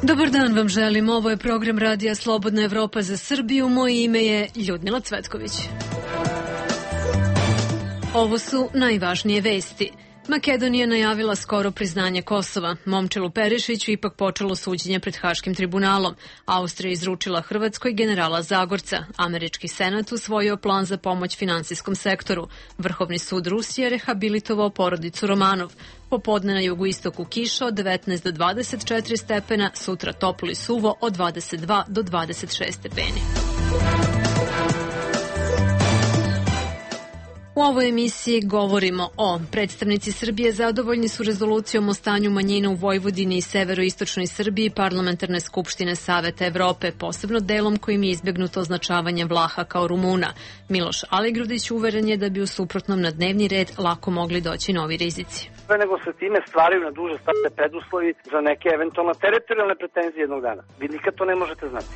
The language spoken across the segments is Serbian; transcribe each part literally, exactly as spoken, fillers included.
Dobar dan vam želim, ovo je program Radija Slobodna Evropa za Srbiju, moje ime je Ljudmila Cvetković. Ovo su najvažnije vesti. Makedonija najavila skoro priznanje Kosova. Momčilu Perišiću ipak počelo suđenje pred Haškim tribunalom. Austrija izručila Hrvatskoj generala Zagorca. Američki senat usvojio plan za pomoć finansijskom sektoru. Vrhovni sud Rusije rehabilitovao porodicu Romanov. Popodne na jugoistoku kiša od devetnaest do dvadeset četiri stepena, sutra toplo i suvo od dvadeset dva do dvadeset šest stepeni. U ovoj emisiji govorimo o predstavnici Srbije zadovoljni su rezolucijom o stanju manjina u Vojvodini i severoistočnoj Srbiji Parlamentarne skupštine Saveta Evrope, posebno delom kojim je izbjegnuto označavanje Vlaha kao Rumuna. Miloš Aligrudić uveren je da bi u suprotnom na dnevni red lako mogli doći novi rizici. Sve nego se time stvaraju na duže staze preduslovi za neke eventualno teritorijalne pretenzije jednog dana. Vi nikad to ne možete znati.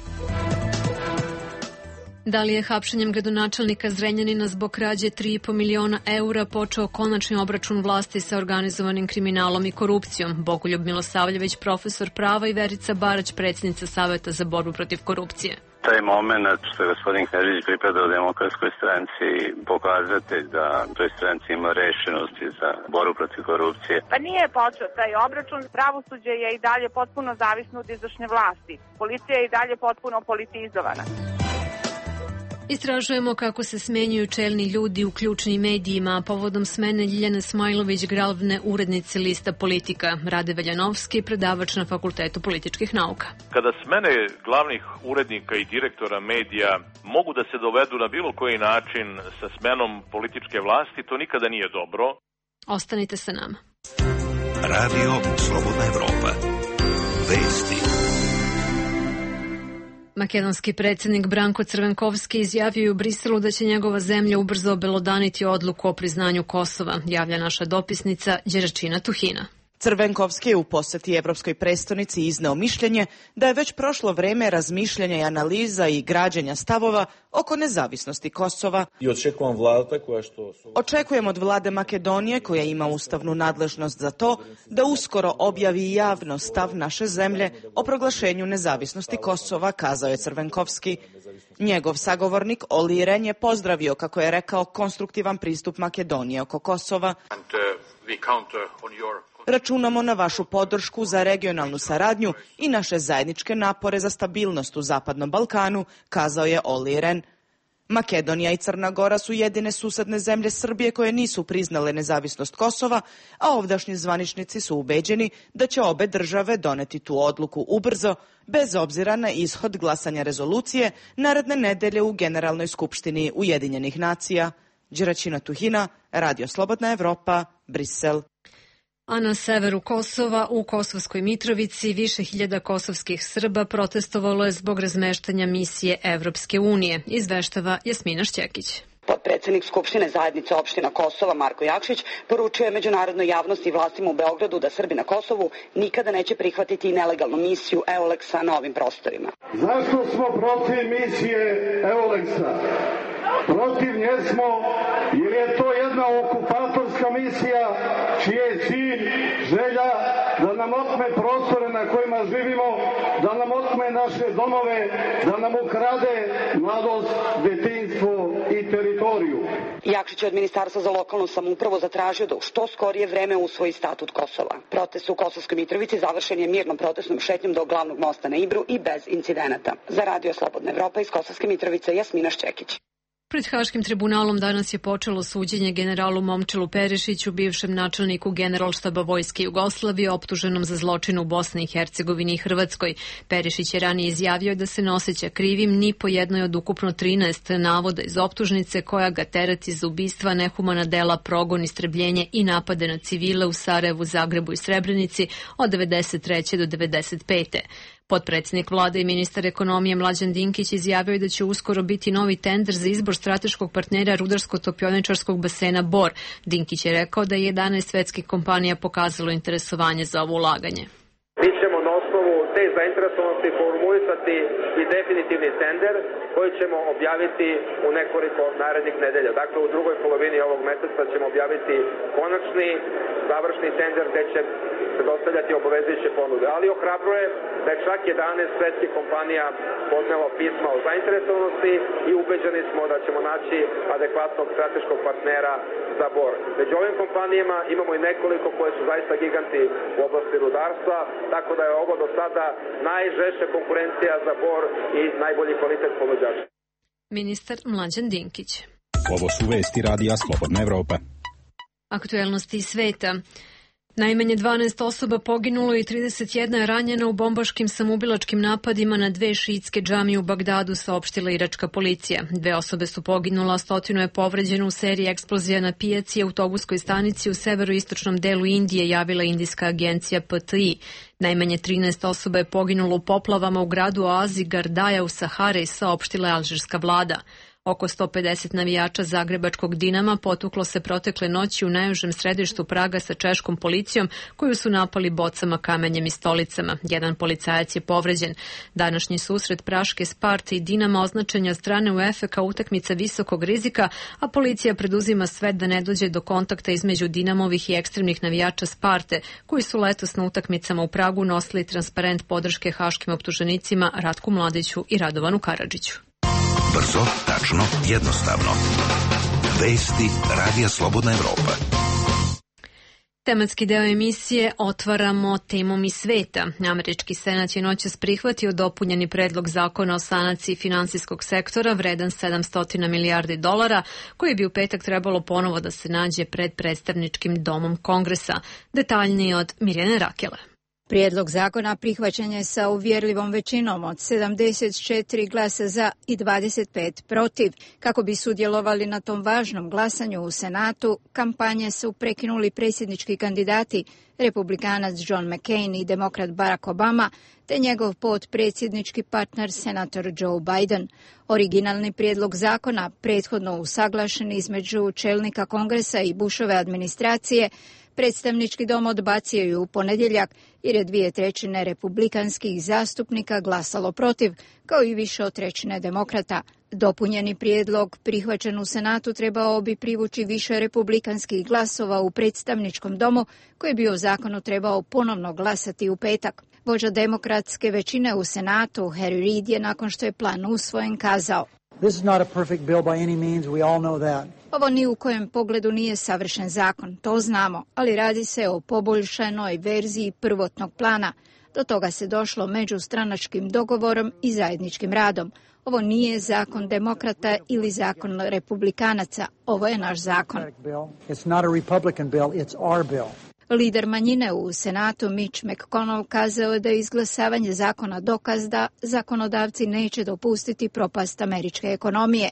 Da li je hapšenjem gradonačelnika Zrenjanina zbog krađe tri i po miliona eura počeo konačni obračun vlasti sa organizovanim kriminalom i korupcijom? Bogoljub Milosavljević, profesor prava, i Verica Barać, predsjednica Saveta za borbu protiv korupcije. Taj moment što je gospodin Knežević pripadao Demokratskoj stranci pokazatelj da toj stranci ima rešenosti za borbu protiv korupcije. Pa nije počeo taj obračun. Pravosuđe je i dalje potpuno zavisno od izvršne vlasti. Policija je i dalje potpuno politizovana. Istražujemo kako se smenjuju čelni ljudi u ključnim medijima, povodom smene Ljiljane Smajlović, glavne urednice lista Politika. Rade Veljanovski, predavač na Fakultetu političkih nauka. Kada smene glavnih urednika i direktora medija mogu da se dovedu na bilo koji način sa smenom političke vlasti, to nikada nije dobro. Ostanite sa nama. Radio Slobodna Evropa. Vesti. Makedonski predsjednik Branko Crvenkovski izjavio u Briselu da će njegova zemlja ubrzo obelodaniti odluku o priznanju Kosova, javlja naša dopisnica Đeračina Tuhina. Crvenkovski je u posjeti Evropskoj prestonici izneo mišljenje da je već prošlo vreme razmišljanja i analiza i građenja stavova oko nezavisnosti Kosova. I očekujem vlada koja što... Očekujem od vlade Makedonije, koja ima ustavnu nadležnost za to, da uskoro objavi javno stav naše zemlje o proglašenju nezavisnosti Kosova, kazao je Crvenkovski. Njegov sagovornik Olli Rehn je pozdravio, kako je rekao, konstruktivan pristup Makedonije oko Kosova. Računamo na vašu podršku za regionalnu saradnju i naše zajedničke napore za stabilnost u Zapadnom Balkanu, kazao je Olli Rehn. Makedonija i Crna Gora su jedine susedne zemlje Srbije koje nisu priznale nezavisnost Kosova, a ovdašnji zvaničnici su ubeđeni da će obe države doneti tu odluku ubrzo, bez obzira na ishod glasanja rezolucije naredne nedelje u Generalnoj skupštini Ujedinjenih nacija. Đeračina Tuhina, Radio Slobodna Evropa, Brisel. A na severu Kosova, u Kosovskoj Mitrovici, više hiljada kosovskih Srba protestovalo je zbog razmeštanja misije Evropske unije, izveštava Jasmina Šćekić. Potpredsjednik Skupštine zajednice opština Kosova Marko Jakšić poručuje međunarodnoj javnosti i vlastima u Beogradu da Srbi na Kosovu nikada neće prihvatiti nelegalnu misiju Euleksa na ovim prostorima. Zašto smo protiv misije Euleksa? Protiv nje smo jer je to jedna okupatorska misija čiji je cilj, želja da nam otme prostore na kojima živimo, da nam otme naše domove, da nam ukrade mladost, detinjstvo i teritoriju. Jakšić je od Ministarstva za lokalnu samoupravu zatražio da u što skorije vreme usvoji statut Kosova. Protest u Kosovskoj Mitrovici završen je mirnom protestnom šetnjom do glavnog mosta na Ibru i bez incidenata. Za Radio Slobodna Evropa iz Kosovske Mitrovice, Jasmina Šćekić. Pred Haškim tribunalom danas je počelo suđenje generalu Momčilu Perišiću, bivšem načelniku Generalštaba Vojske Jugoslavije, optuženom za zločin u Bosni i Hercegovini i Hrvatskoj. Perišić je ranije izjavio da se ne osjeća krivim ni po jednoj od ukupno trinaest navoda iz optužnice koja ga tereti za ubistva, nehumana dela, progon, istrebljenje i napade na civile u Sarajevu, Zagrebu i Srebrenici od devedeset treće do devedeset pete Potpredsjednik vlade i ministar ekonomije Mlađan Dinkić izjavio je da će uskoro biti novi tender za izbor strateškog partnera rudarsko-topioničarskog basena Bor. Dinkić je rekao da je jedanaest svetskih kompanija pokazalo interesovanje za ovo ulaganje. Mi ćemo na osnovu te zainteresovanosti formulisati i definitivni tender koji ćemo objaviti u nekoliko narednih nedelja. Dakle, u drugoj polovini ovog meseca ćemo objaviti konačni završni tender gde će se dostavljati obavezujuće ponude. Ali ohrabruje da je čak jedanaest svetskih kompanija podnelo pisma o zainteresovanosti i ubeđeni smo da ćemo naći adekvatnog strateškog partnera za Bor. Među ovim kompanijama imamo i nekoliko koje su zaista giganti u oblasti rudarstva, tako da je ovo do sada najžešća konkurencija za Bor i najbolji kvalitet ponuđača. Ministar Mlađan Dinkić. Ovo su vesti Radija Slobodna Evropa. Aktuelnosti sveta. Najmanje dvanaest osoba poginulo i trideset jedna je ranjena u bombaškim samoubilačkim napadima na dve šiitske džamije u Bagdadu, saopštila iračka policija. Dve osobe su poginula, a stotinu je povređeno u seriji eksplozija na pijaci i autobuskoj stanici u severoistočnom delu Indije, javila indijska agencija P T I. Najmanje trinaest osoba je poginulo u poplavama u gradu Oazi Gardaja u Sahari, saopštila je alžirska vlada. Oko sto pedeset navijača zagrebačkog Dinama potuklo se protekle noći u najužem središtu Praga sa češkom policijom, koju su napali bocama, kamenjem i stolicama. Jedan policajac je povređen. Današnji susret Praške Sparte i Dinama označen je od strane UEFA kao utakmica visokog rizika, a policija preduzima sve da ne dođe do kontakta između Dinamovih i ekstremnih navijača Sparte, koji su letos na utakmicama u Pragu nosili transparent podrške haškim optuženicima Ratku Mladiću i Radovanu Karadžiću. Brzo, tačno, jednostavno. Vesti Radija Slobodna Evropa. Tematski deo emisije otvaramo temom iz sveta. Američki senat je noćas prihvatio dopunjeni predlog zakona o sanaciji finansijskog sektora vredan sedamsto milijardi dolara, koji bi u petak trebalo ponovo da se nađe pred predstavničkim domom Kongresa. Detaljnije od Mirjane Rakele. Prijedlog zakona prihvaćen je sa uvjerljivom većinom od sedamdeset četiri glasa za i dvadeset pet protiv. Kako bi sudjelovali na tom važnom glasanju u Senatu, kampanje su prekinuli predsjednički kandidati, republikanac John McCain i demokrat Barack Obama, te njegov potpredsjednički partner senator Joe Biden. Originalni prijedlog zakona, prethodno usaglašen između čelnika Kongresa i Bushove administracije, predstavnički dom odbacio je u ponedjeljak jer je dvije trećine republikanskih zastupnika glasalo protiv, kao i više od trećine demokrata. Dopunjeni prijedlog prihvaćen u Senatu trebao bi privući više republikanskih glasova u predstavničkom domu, koji bi o zakonu trebao ponovno glasati u petak. Vođa demokratske većine u Senatu, Harry Reid, je nakon što je plan usvojen kazao: This is not a perfect bill by any means, we all know that. Ovo ni u kojem pogledu nije savršen zakon, to znamo, ali radi se o poboljšanoj verziji prvotnog plana. Do toga se došlo međustranačkim dogovorom i zajedničkim radom. Ovo nije zakon demokrata ili zakon republikanaca, ovo je naš zakon. It's not a Republican bill, it's our bill. Lider manjine u Senatu Mitch McConnell kazao je da je izglasavanje zakona dokaz da zakonodavci neće dopustiti propast američke ekonomije.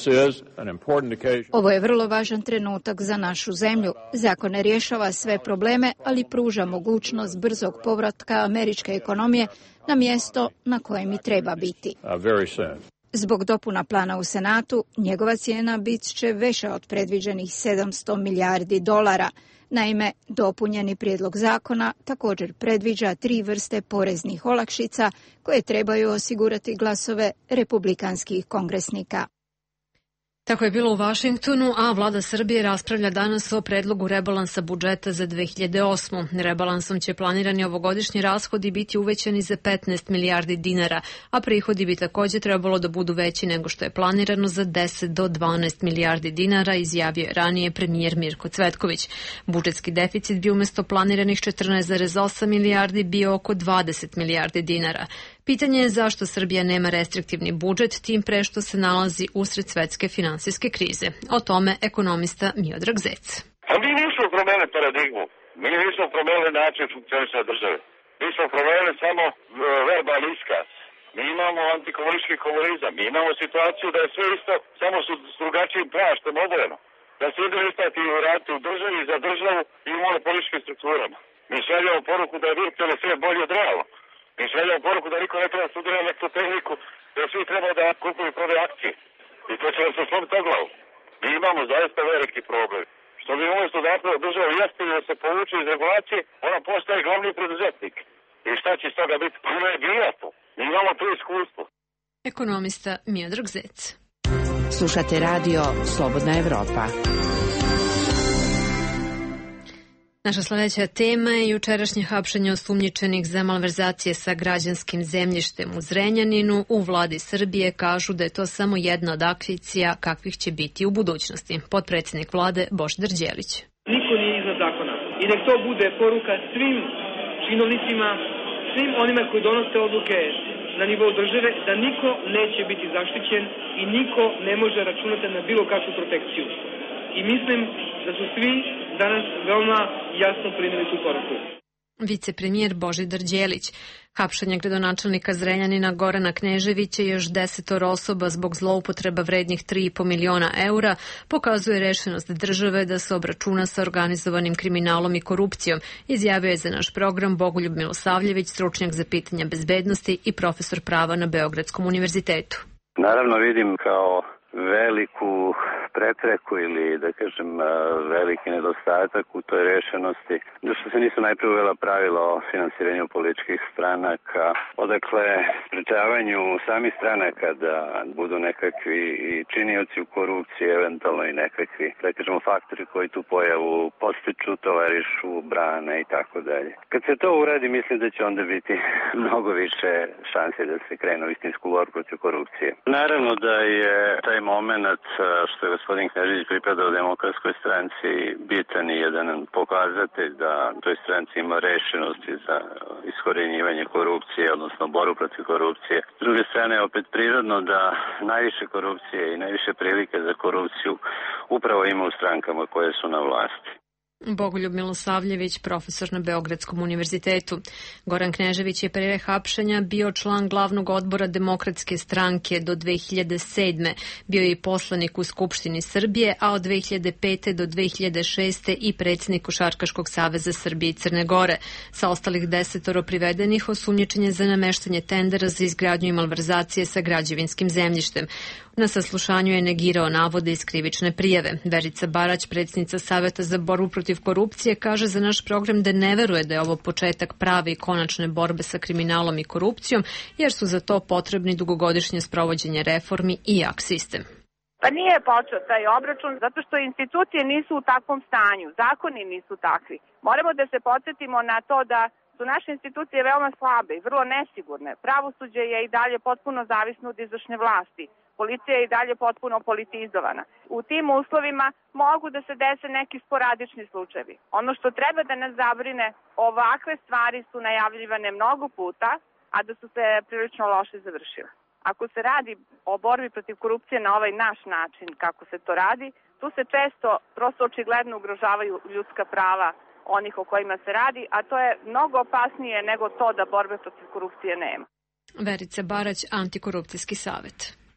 Ovo je vrlo važan trenutak za našu zemlju. Zakon ne rješava sve probleme, ali pruža mogućnost brzog povratka američke ekonomije na mjesto na kojem i treba biti. Zbog dopuna plana u Senatu, njegova cijena bit će veća od predviđenih sedamsto milijardi dolara. Naime, dopunjeni prijedlog zakona također predviđa tri vrste poreznih olakšica koje trebaju osigurati glasove republikanskih kongresnika. Tako je bilo u Vašingtonu, a vlada Srbije raspravlja danas o predlogu rebalansa budžeta za dve hiljade osmu. Rebalansom će planirani ovogodišnji rashodi biti uvećani za petnaest milijardi dinara, a prihodi bi također trebalo da budu veći nego što je planirano za deset do dvanaest milijardi dinara, izjavio je ranije premijer Mirko Cvetković. Budžetski deficit bi umjesto planiranih četrnaest zarez osam milijardi bio oko dvadeset milijardi dinara. Pitanje je zašto Srbija nema restriktivni budžet, tim pre što se nalazi usred svetske finansijske krize. O tome ekonomista Miodrag Zec. A mi nismo promenili paradigmu, mi nismo promenili način funkcionisanja države. Mi smo promenili samo verbalni iskaz. Mi imamo antikomunistički komunizam, mi imamo situaciju da je sve isto, samo su s drugačijim plaštem obojeno. Da se ide ispati u ratu u državi za državu i u monopolističkim strukturama. Mi šaljamo poruku da je virtualni svijet bolji od realno. Mi šaljamo poruku da niko ne treba studirati elektrotehniku, da svi treba da kupuju i prodaju akcije. I to će nam se slomiti o glavu. Mi imamo zaista veliki problem. Što mi umjesto da država jeste da se povuče iz regulacije, ona postaje glavni preduzetnik. I šta će iz toga biti? Pa ne je bilo to. Mi imamo to iskustvo. Ekonomista Miodrag Zec. Slušate radio Slobodna Evropa. Naša sledeća tema je jučerašnje hapšenje osumnjičenih za malverzacije sa građanskim zemljištem u Zrenjaninu. U vladi Srbije kažu da je to samo jedna od akcija kakvih će biti u budućnosti. Potpredsednik vlade Božidar Đelić. Niko nije iznad zakona i nek to bude poruka svim činovnicima, svim onima koji donose odluke na nivou države, da niko neće biti zaštićen i niko ne može računati na bilo kakvu protekciju. I mislim da su svi danas veoma jasno primili tu poruku. Vicepremijer Božidar Đelić. Hapšenje gradonačelnika Zrenjanina Gorana Kneževića i još desetoro osoba zbog zloupotreba vrednih tri i po miliona eura pokazuje rešenost države da se obračuna sa organizovanim kriminalom i korupcijom, izjavio je za naš program Bogoljub Milosavljević, stručnjak za pitanja bezbednosti i profesor prava na Beogradskom univerzitetu. Naravno vidim kao veliku prepreku ili, da kažem, veliki nedostatak u toj rešenosti, da što se nisu najprije uvela pravila o finansiranju političkih stranaka, odakle sprečavanju samih stranaka da budu nekakvi činioci u korupciji, eventualno i nekakvi, da kažemo, faktori koji tu pojavu postiču, tovarišu, brane i tako dalje. Kad se to uradi, mislim da će onda biti mnogo više šanse da se krenu istinsku borbu protiv korupcije. Naravno da je taj moment što je gospodin Knežević pripadao Demokratskoj stranci bitan i jedan pokazatelj da toj stranci ima rešenosti za iskorenjivanje korupcije, odnosno boru protiv korupcije. S druge strane, opet prirodno da najviše korupcije i najviše prilike za korupciju upravo ima u strankama koje su na vlasti. Bogoljub Milosavljević, profesor na Beogradskom univerzitetu. Goran Knežević je pre hapšenja bio član glavnog odbora Demokratske stranke do dve hiljade sedme. Bio je i poslanik u Skupštini Srbije, a od dve hiljade pete do dve hiljade šeste i predsjednik Košarkaškog saveza Srbije i Crne Gore. Sa ostalih desetoro privedenih osumnjičen je za nameštanje tendera za izgradnju i malverzacije sa građevinskim zemljištem. Na saslušanju je negirao navode iz krivične prijave. Verica Barać, predsjednica Saveta za borbu protiv korupcije, kaže za naš program da ne veruje da je ovo početak prave i konačne borbe sa kriminalom i korupcijom, jer su za to potrebni dugogodišnje sprovođenje reformi i jak sistem. Pa nije počeo taj obračun zato što institucije nisu u takvom stanju, zakoni nisu takvi. Moramo da se podsjetimo na to da su naše institucije veoma slabe i vrlo nesigurne. Pravosuđe je i dalje potpuno zavisno od izvršne vlasti. Policija je i dalje potpuno politizovana. U tim uslovima mogu da se dese neki sporadični slučajevi. Ono što treba da nas zabrine, ovakve stvari su najavljivane mnogo puta, a da su se prilično loše završile. Ako se radi o borbi protiv korupcije na ovaj naš način, kako se to radi, tu se često, prosto očigledno ugrožavaju ljudska prava onih o kojima se radi, a to je mnogo opasnije nego to da borbe protiv korupcije nema. Verica Barać, Antikorupcijski savet.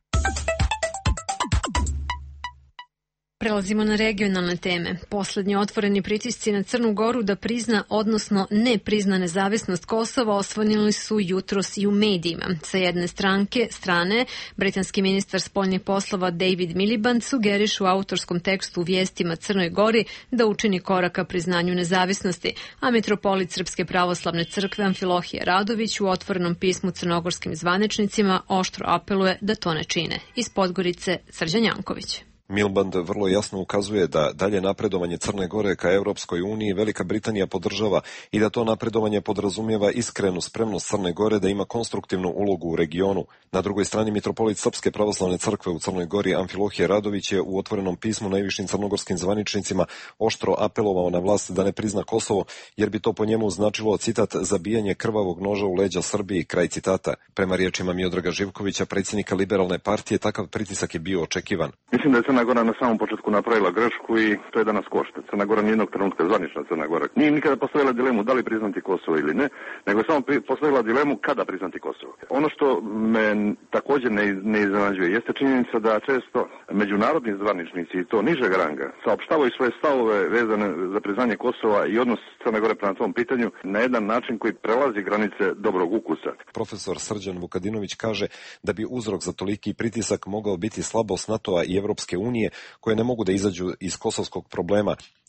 Prelazimo na regionalne teme. Poslednji otvoreni pritisci na Crnu Goru da prizna, odnosno ne prizna nezavisnost Kosova osvanili su jutros i u medijima. Sa jedne stranke, strane, britanski ministar spoljnih poslova David Miliband sugeriše u autorskom tekstu u vijestima Crnoj Gori da učini korak ka priznanju nezavisnosti, a mitropolit Srpske pravoslavne crkve Amfilohije Radović u otvorenom pismu crnogorskim zvaničnicima oštro apeluje da to ne čine. Iz Podgorice, Srđan Janković. Miliband vrlo jasno ukazuje da dalje napredovanje Crne Gore ka Evropskoj uniji Velika Britanija podržava i da to napredovanje podrazumijeva iskrenu spremnost Crne Gore da ima konstruktivnu ulogu u regionu. Na drugoj strani mitropolit Srpske pravoslavne crkve u Crnoj Gori Amfilohije Radović je u otvorenom pismu najvišim crnogorskim zvaničnicima oštro apelovao na vlast da ne prizna Kosovo, jer bi to po njemu značilo, citat, zabijanje krvavog noža u leđa Srbiji, kraj citata. Prema riječima Miodraga Živkovića, predsjednika Liberalne partije, takav pritisak je bio očekivan. Mislim da je Crna Gora na samom početku napravila grešku i to je danas košta. Crna Gora nijednog trenutka, zvanična Crna Gora, nije nikada postavila dilemu da li priznati Kosovo ili ne, nego je samo postavila dilemu kada priznati Kosovo. Ono što me također ne, ne iznenađuje jeste činjenica da često međunarodni zvaničnici i to nižeg ranga saopštavaju svoje stavove vezane za priznanje Kosova i odnos Crne Gore prema tom pitanju na jedan način koji prelazi granice dobrog ukusa. Profesor Srđan Vukadinović kaže da bi uzrok za toliki pritisak mogao biti slabost NATO-a i Evropske unije koje ne mogu da izađu iz kosovskog problema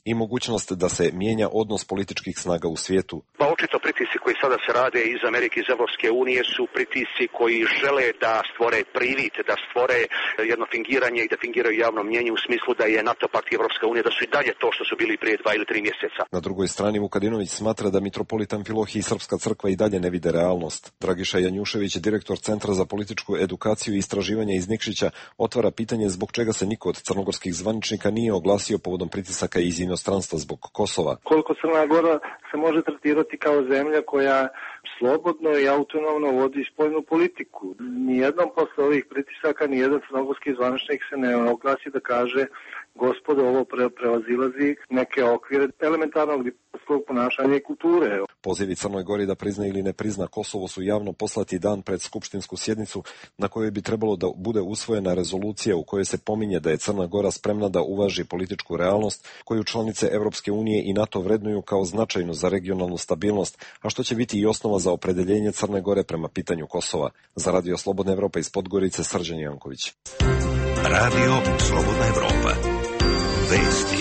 i mogućnost da se mijenja odnos političkih snaga u svijetu. Pa očito pritisci koji sada se rade iz Amerike, iz Evropske unije su pritisci koji žele da stvore privid, da stvore jedno fingiranje i da fingiraju javno mnjenje u smislu da je NATO pakt i Evropska unija da su i dalje to što su bili prije dva ili tri mjeseca. Na drugoj strani Vukadinović smatra da mitropolit Amfilohije i Srpska crkva i dalje ne vide realnost. Dragiša Janjušević, direktor Centra za političku edukaciju i istraživanja iz Nikšića, otvara pitanje zbog čega se niko od crnogorskih zvaničnika nije oglasio povodom pritisaka iz inostranstva zbog Kosova. Koliko Crna Gora se može tretirati kao zemlja koja slobodno i autonomno vodi spoljnu politiku. Nijednom posle ovih pritisaka nijedan crnogorski zvaničnik se ne oglasi da kaže gospodo, ovo pre, prevazilazi neke okvire elementarnog diplomatskog ponašanja i kulture. Pozivi Crnoj Gori da prizna ili ne prizna Kosovo su javno poslati dan pred skupštinsku sjednicu na kojoj bi trebalo da bude usvojena rezolucija u kojoj se pominje da je Crna Gora spremna da uvaži političku realnost koju članice Evropske unije i NATO vrednuju kao značajnu za regionalnu stabilnost, a što će biti i osnova za opredeljenje Crne Gore prema pitanju Kosova. Za Radio Slobodna Evropa iz Podgorice, Srđan Janković. Radio Slobodna Evropa. Vesti.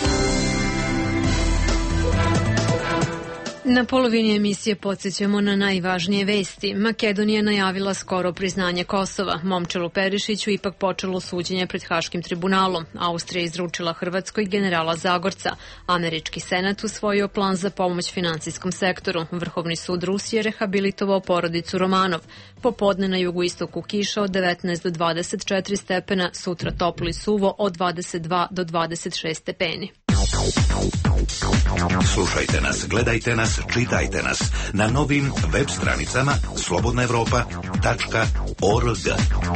Na polovini emisije podsjećamo na najvažnije vesti. Makedonija najavila skoro priznanje Kosova. Momčilu Perišiću ipak počelo suđenje pred Haškim tribunalom. Austrija izručila Hrvatskoj generala Zagorca. Američki senat usvojio plan za pomoć finansijskom sektoru. Vrhovni sud Rusije rehabilitovao porodicu Romanov. Popodne na jugoistoku kiša od devetnaest do dvadeset četiri stepena, sutra toplo i suvo od dvadeset dva do dvadeset šest stepeni. Slušajte nas, gledajte nas, čitajte nas na novim web stranicama slobodna evropa tačka org.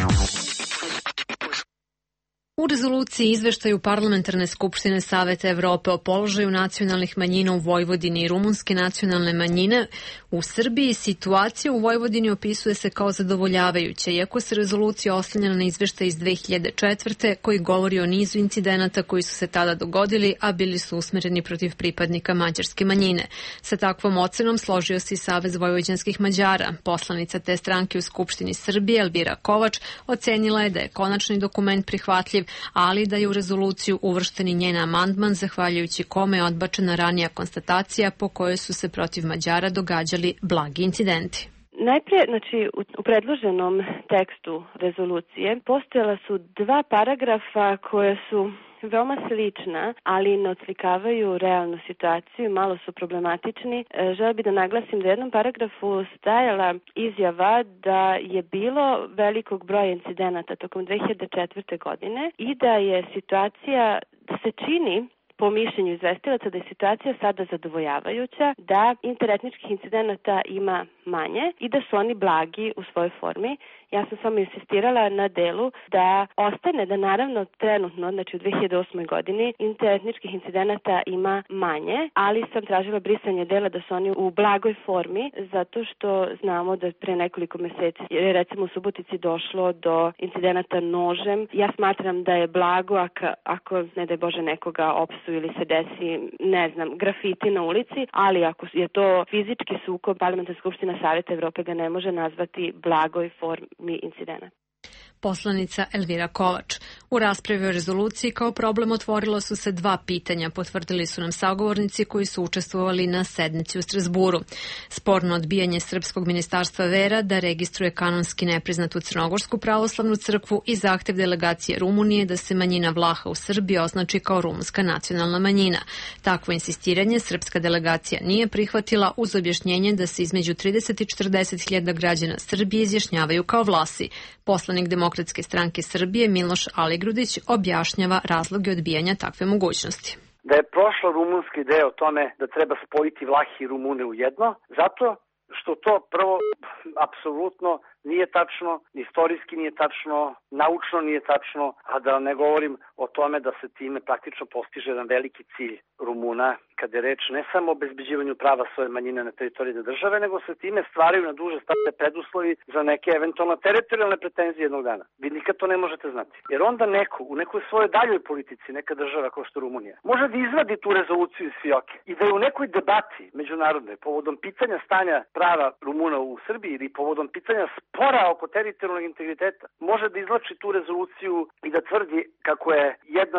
U rezoluciji izveštaju Parlamentarne skupštine Saveta Evrope o položaju nacionalnih manjina u Vojvodini i rumunske nacionalne manjine u Srbiji, situacija u Vojvodini opisuje se kao zadovoljavajuća, iako se rezolucija oslanja na izveštaj iz dve hiljade četvrte. koji govori o nizu incidenata koji su se tada dogodili, a bili su usmereni protiv pripadnika mađarske manjine. Sa takvom ocenom složio se i Savez vojvođanskih Mađara. Poslanica te stranke u Skupštini Srbije, Elvira Kovač, ocenila je da je konačni dokument prihvatljiv, ali da je u rezoluciju uvršten i njen amandman, zahvaljujući kome je odbačena ranija konstatacija po kojoj su se protiv Mađara događali blagi incidenti. Najprije, znači, u, u predloženom tekstu rezolucije postojala su dva paragrafa koje su veoma slična, ali ne odslikavaju realnu situaciju, malo su problematični. E, želim bi da naglasim da u jednom paragrafu stajala izjava da je bilo velikog broja incidenata tokom dve hiljade četvrte. godine i da je situacija, da se čini po mišljenju izvestilaca da je situacija sada zadovoljavajuća, da interetničkih incidenata ima manje i da su oni blagi u svojoj formi. Ja sam samo insistirala na delu da ostane da naravno trenutno, znači u dve hiljade osmoj. godini, interetničkih incidenata ima manje, ali sam tražila brisanje dela da su oni u blagoj formi, zato što znamo da pre nekoliko meseci, jer recimo u Subotici došlo do incidenata nožem. Ja smatram da je blago ako, ako ne daj Bože nekoga opsu ili se desi, ne znam, grafiti na ulici, ali ako je to fizički sukob, Parlamentarna skupština Saveta Evrope ga ne može nazvati blagoj formi incidenta. Poslanica Elvira Kovač. U raspravi o rezoluciji kao problem otvorila su se dva pitanja, potvrdili su nam sagovornici koji su učestvovali na sednici u Strasburu. Sporno odbijanje Srpskog ministarstva vera da registruje kanonski nepriznatu Crnogorsku pravoslavnu crkvu i zahtev delegacije Rumunije da se manjina Vlaha u Srbiji označi kao rumunska nacionalna manjina. Takvo insistiranje srpska delegacija nije prihvatila uz objašnjenje da se između trideset i četrdeset hiljada građana Srbije izjašnjavaju kao Vlasi. Poslanik Demokratske stranke Srbije Miloš Aligrudić objašnjava razloge odbijanja takve mogućnosti. Da je prošla rumunska ideja o tome da treba spojiti Vlahi i Rumune u jedno, zato što to prvo apsolutno nije tačno, istorijski nije tačno, naučno nije tačno, a da ne govorim o tome da se time praktično postiže jedan veliki cilj Rumuna, kada je reč ne samo o obezbeđivanju prava svoje manjine na teritoriji države, nego se time stvaraju na duže staze preduslovi za neke eventualno teritorijalne pretenzije jednog dana. Vi nikad to ne možete znati. Jer onda neko, u nekoj svojoj daljoj politici, neka država kao što Rumunija, može da izvadi tu rezoluciju iz fioke i da je u nekoj debati međunarodnoj povodom pitanja stanja prava Rumuna u Srbiji ili povodom pitanja spora oko teritorijalnog integriteta, može da izvlači tu rezoluciju i da tvrdi kako je jedna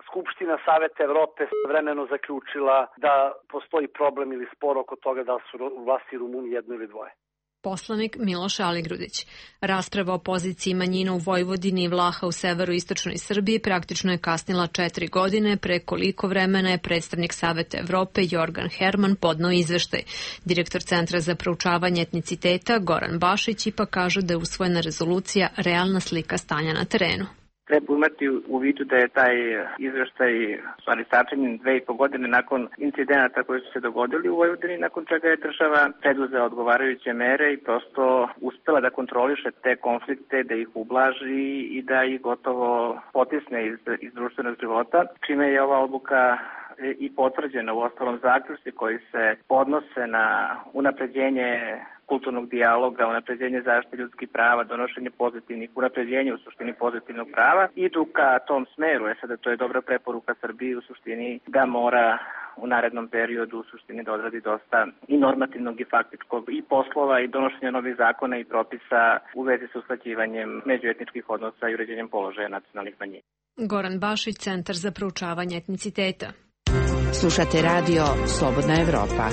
Skupština Saveta Evrope vremeno zaključila da postoji problem ili spor oko toga da su u vlasti Rumuni jedno ili dvoje. Poslanik Miloš Aligrudić. Rasprava o poziciji manjina u Vojvodini i Vlaha u severoistočnoj Srbiji praktično je kasnila četiri godine, pre koliko vremena je predstavnik Saveta Evrope Jorgan Herman podnao izveštaj. Direktor Centra za proučavanje etniciteta Goran Bašić ipak kaže da je usvojena rezolucija realna slika stanja na terenu. Treba imati u vidu da je taj izveštaj stvari sačinjen dve i po godine nakon incidenata koji su se dogodili u Vojvodini, nakon čega je država preduzela odgovarajuće mere i prosto uspela da kontroliše te konflikte, da ih ublaži i da ih gotovo potisne iz, iz društvenog života, čime je ova odluka i potvrđena u ostalom zaključci koji se odnose na unapređenje kulturnog dijaloga, unapređenje zaštite ljudskih prava, donošenje pozitivnih, unapređenje u suštini pozitivnog prava, idu ka tom smeru. E sada to je dobra preporuka Srbiji u suštini da mora u narednom periodu u suštini da odradi dosta i normativnog i faktičkog i poslova i donošenja novih zakona i propisa u vezi sa usklađivanjem međuetničkih odnosa i uređenjem položaja nacionalnih manjina. Goran Bašić, Centar za proučavanje etniciteta. Slušate radio Slobodna Evropa.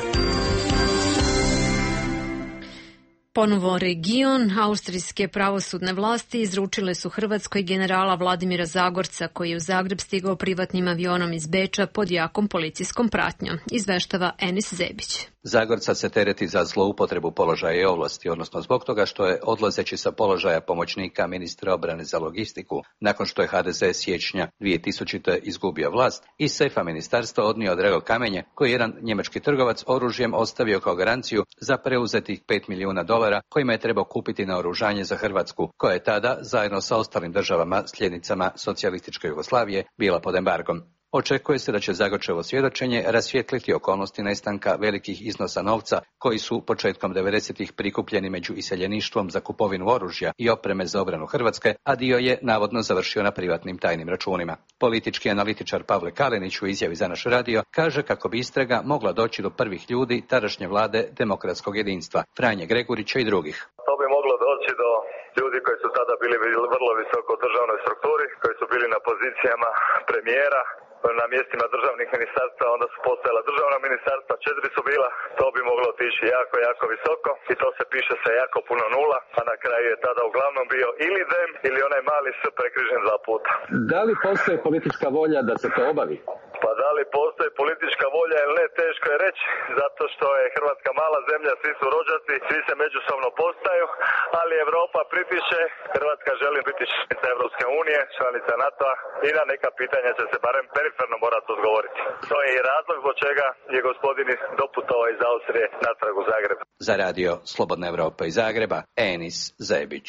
Ponovo region, austrijske pravosudne vlasti izručile su Hrvatskoj generala Vladimira Zagorca, koji je u Zagreb stigao privatnim avionom iz Beča pod jakom policijskom pratnjom, izveštava Enis Zebić. Zagorca se tereti za zloupotrebu položaja i ovlasti, odnosno zbog toga što je odlazeći sa položaja pomoćnika ministra obrane za logistiku, nakon što je ha de ze siječnja dvije tisućite. izgubio vlast, iz sefa ministarstva odnio drago kamenje koji je jedan njemački trgovac oružjem ostavio kao garanciju za preuzetih pet milijuna dolara kojima je trebao kupiti naoružanje za Hrvatsku, koja je tada, zajedno sa ostalim državama sljednicama socijalističke Jugoslavije, bila pod embargom. Očekuje se da će Zagorčevo svjedočenje rasvijetliti okolnosti nestanka velikih iznosa novca koji su početkom devedesetih prikupljeni među iseljeništvom za kupovinu oružja i opreme za obranu Hrvatske, a dio je navodno završio na privatnim tajnim računima. Politički analitičar Pavle Kalenić u izjavi za naš radio kaže kako bi istraga mogla doći do prvih ljudi tadašnje vlade demokratskog jedinstva, Franje Gregurića i drugih. To bi moglo doći do ljudi koji su tada bili vrlo visoko u državnoj strukturi, koji su bili na pozicijama premijera, na mjestima državnih ministarstva, onda su postojala državna ministarstva, četiri su bila, to bi moglo otići jako, jako visoko i to se piše sa jako puno nula, a na kraju je tada uglavnom bio ili dem ili onaj mali s prekrižen dva puta. Da li postoji politička volja da se to obavi? Pa da li postoji politička volja ili ne, teško je reći, zato što je Hrvatska mala zemlja, svi su rođaci, svi se međusobno postaju, ali Evropa pritiše, Hrvatska želi biti članica Evropske unije, članica NATO-a i na neka pitanja će se barem periferno morati odgovoriti. To je i razlog zbog čega je gospodin doputovao iz Austrije natrag u Zagreb. Za radio Slobodna Evropa iz Zagreba, Enis Zebić.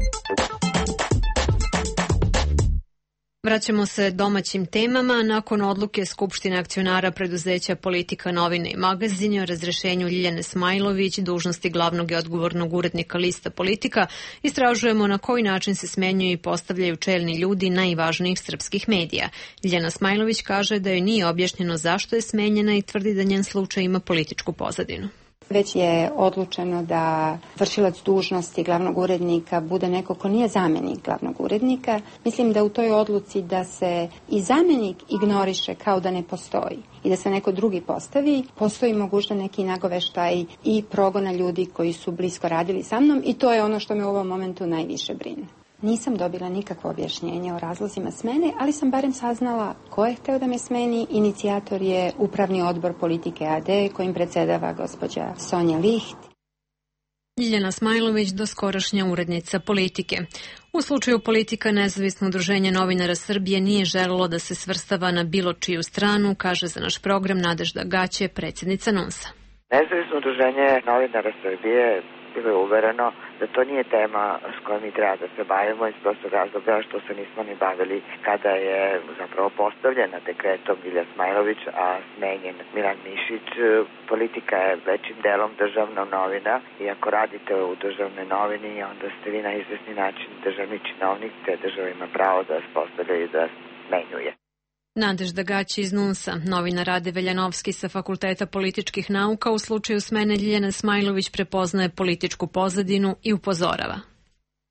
Vraćamo se domaćim temama. Nakon odluke Skupštine akcionara preduzeća Politika, novine i magazine o razrešenju Ljiljane Smajlović dužnosti glavnog i odgovornog urednika lista Politika, istražujemo na koji način se smenjuju i postavljaju čelni ljudi najvažnijih srpskih medija. Ljiljana Smajlović kaže da joj nije objašnjeno zašto je smenjena i tvrdi da njen slučaj ima političku pozadinu. Već je odlučeno da vršilac dužnosti glavnog urednika bude neko ko nije zamjenik glavnog urednika. Mislim da u toj odluci da se i zamjenik ignoriše kao da ne postoji i da se neko drugi postavi, postoji možda neki nagoveštaj i progona ljudi koji su blisko radili sa mnom i to je ono što me u ovom momentu najviše brine. Nisam dobila nikakvo objašnjenje o razlozima smene, ali sam barem saznala ko je hteo da me smeni. Inicijator je Upravni odbor Politike a de kojim predsedava gospođa Sonja Liht. Ljiljana Smajlović, doskorašnja urednica Politike. U slučaju Politika, nezavisno udruženje novinara Srbije nije želelo da se svrstava na bilo čiju stranu, kaže za naš program Nadežda Gaće, predsjednica NUNS-a. Nezavisno udruženje novinara Srbije bilo je uvereno da to nije tema s kojom mi treba da se bavimo iz prostog razloga što se nismo ni bavili kada je zapravo postavljena dekretom Ljilja Smajlović, a smenjen Milan Mišić. Politika je većim delom državna novina i ako radite u državnoj novini, onda ste vi na izvesni način državni činovnik, te država ima pravo da vas postavlja i da smenjuje. Nadežda Gaći iz NUNS-a, novinar Rade Veljanovski sa Fakulteta političkih nauka u slučaju smene Ljiljane Smajlović prepoznaje političku pozadinu i upozorava.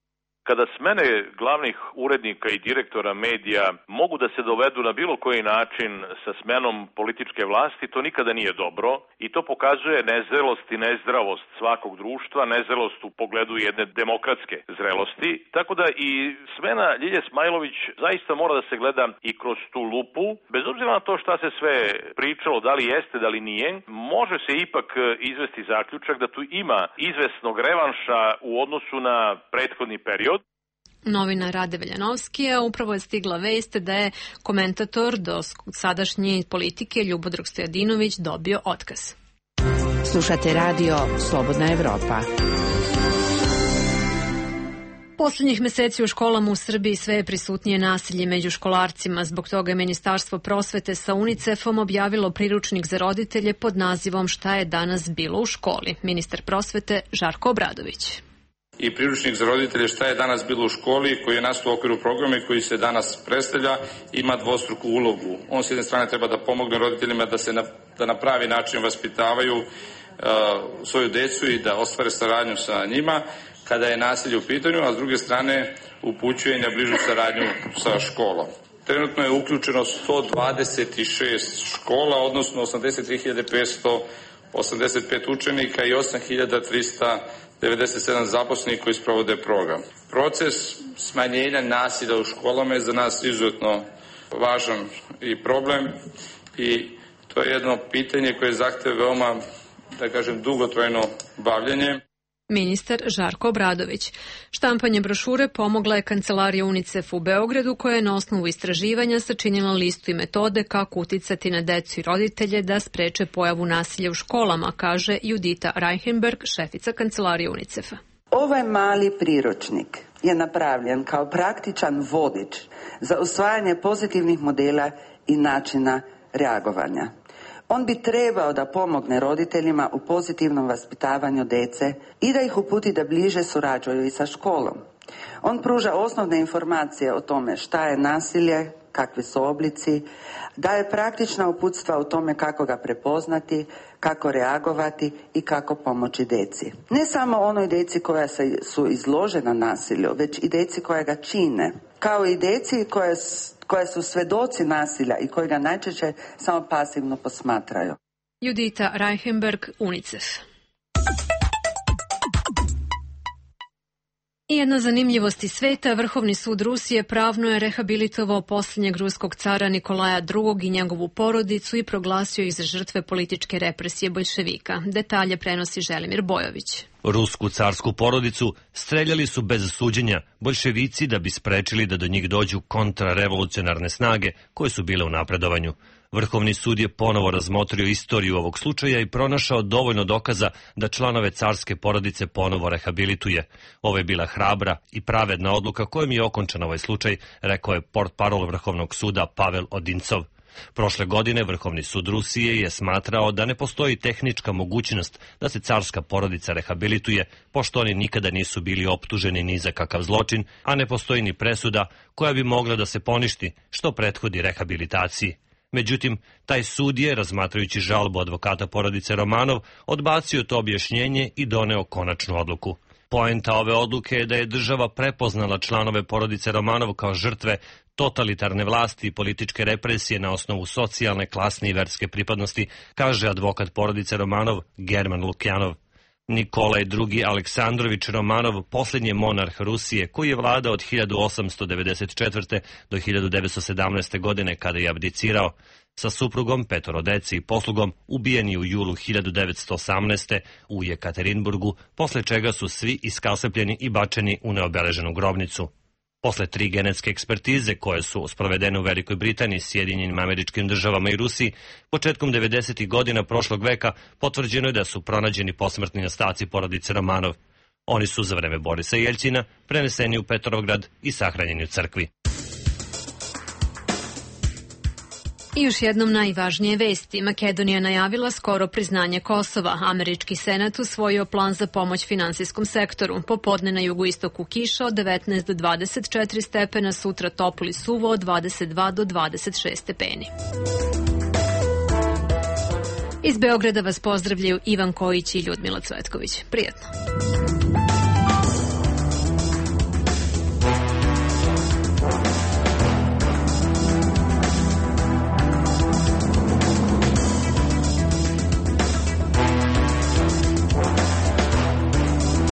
Kada smene glavnih urednika i direktora medija mogu da se dovedu na bilo koji način sa smenom političke vlasti, to nikada nije dobro i to pokazuje nezrelost i nezdravost svakog društva, nezrelost u pogledu jedne demokratske zrelosti. Tako da i smena Ljilje Smajlović zaista mora da se gleda i kroz tu lupu, bez obzira na to šta se sve pričalo, da li jeste, da li nije, može se ipak izvesti zaključak da tu ima izvesnog revanša u odnosu na prethodni period. Novinar Rade Veljanovskija upravo je stigla vest da je komentator do sadašnje politike Ljubodrag Stojadinović dobio otkaz. Slušate radio Slobodna Evropa. Poslednjih meseci u školama u Srbiji sve je prisutnije nasilje među školarcima. Zbog toga je Ministarstvo prosvete sa UNICEF-om objavilo priručnik za roditelje pod nazivom Šta je danas bilo u školi. Ministar prosvete Žarko Obradović. I priručnik za roditelje Šta je danas bilo u školi, koji je nastao u okviru programa i koji se danas predstavlja, ima dvostruku ulogu. On s jedne strane treba da pomogne roditeljima da se na, da na pravi način vaspitavaju uh, svoju decu i da ostvare saradnju sa njima kada je nasilje u pitanju, a s druge strane upućuje na bližu saradnju sa školom. Trenutno je uključeno sto dvadeset šest škola, odnosno osamdeset tri hiljade petsto osamdeset pet učenika i osam hiljada trista devedeset sedam zaposlenih koji sprovode program. Proces smanjenja nasilja u školama je za nas izuzetno važan i problem i to je jedno pitanje koje zahteva veoma, da kažem, dugotrajno bavljenje. Ministar Žarko Obradović. Štampanje brošure pomogla je kancelarija UNICEF u Beogradu, koja je na osnovu istraživanja sačinila listu i metode kako uticati na decu i roditelje da spreče pojavu nasilja u školama, kaže Judita Reichenberg, šefica kancelarije UNICEF-a. Ovaj mali priručnik je napravljen kao praktičan vodič za usvajanje pozitivnih modela i načina reagovanja. On bi trebao da pomogne roditeljima u pozitivnom vaspitavanju dece i da ih uputi da bliže surađuju i sa školom. On pruža osnovne informacije o tome šta je nasilje, kakvi su oblici, daje praktična uputstva o tome kako ga prepoznati, kako reagovati i kako pomoći deci. Ne samo onoj deci koja su izložena nasilju, već i deci koja ga čine, kao i deci koje koje su svedoci nasilja i koji ga najčešće samo pasivno posmatraju. Judita Reichenberg, UNICEF. I jedna zanimljivost iz sveta, Vrhovni sud Rusije pravno je rehabilitovao posljednjeg ruskog cara Nikolaja drugog i njegovu porodicu i proglasio ih za žrtve političke represije boljševika. Detalje prenosi Želimir Bojović. Rusku carsku porodicu streljali su bez suđenja boljševici da bi sprečili da do njih dođu kontrarevolucionarne snage koje su bile u napredovanju. Vrhovni sud je ponovo razmotrio istoriju ovog slučaja i pronašao dovoljno dokaza da članove carske porodice ponovo rehabilituje. Ovo je bila hrabra i pravedna odluka kojom je okončan ovaj slučaj, rekao je portparol Vrhovnog suda Pavel Odincov. Prošle godine Vrhovni sud Rusije je smatrao da ne postoji tehnička mogućnost da se carska porodica rehabilituje, pošto oni nikada nisu bili optuženi ni za kakav zločin, a ne postoji ni presuda koja bi mogla da se poništi, što prethodi rehabilitaciji. Međutim, taj sud je, razmatrajući žalbu advokata porodice Romanov, odbacio to objašnjenje i doneo konačnu odluku. Poenta ove odluke je da je država prepoznala članove porodice Romanov kao žrtve totalitarne vlasti i političke represije na osnovu socijalne, klasne i verske pripadnosti, kaže advokat porodice Romanov German Lukjanov. Nikolaj drugi. Aleksandrović Romanov, posljednji monarh Rusije, koji je vladao od hiljadu osamsto devedeset četvrte. do hiljadu devetsto sedamnaeste. godine kada je abdicirao. Sa suprugom, petoro dece i poslugom ubijen je u julu hiljadu devetsto osamnaeste. u Jekaterinburgu, posle čega su svi iskasapljeni i bačeni u neobeleženu grobnicu. Posle tri genetske ekspertize koje su sprovedene u Velikoj Britaniji, Sjedinjenim Američkim Državama i Rusiji, početkom devedesetih godina prošlog veka potvrđeno je da su pronađeni posmrtni ostaci porodice Romanov. Oni su za vreme Borisa Jeljcina preneseni u Petrovgrad i sahranjeni u crkvi. I još jednom najvažnije vesti. Makedonija najavila skoro priznanje Kosova. Američki senat usvojio plan za pomoć finansijskom sektoru. Popodne na jugoistoku kiša od devetnaest do dvadeset četiri stepena, sutra toplo i suvo od dvadeset dva do dvadeset šest stepeni. Iz Beograda vas pozdravljaju Ivan Kojić i Ljudmila Cvetković. Prijatno.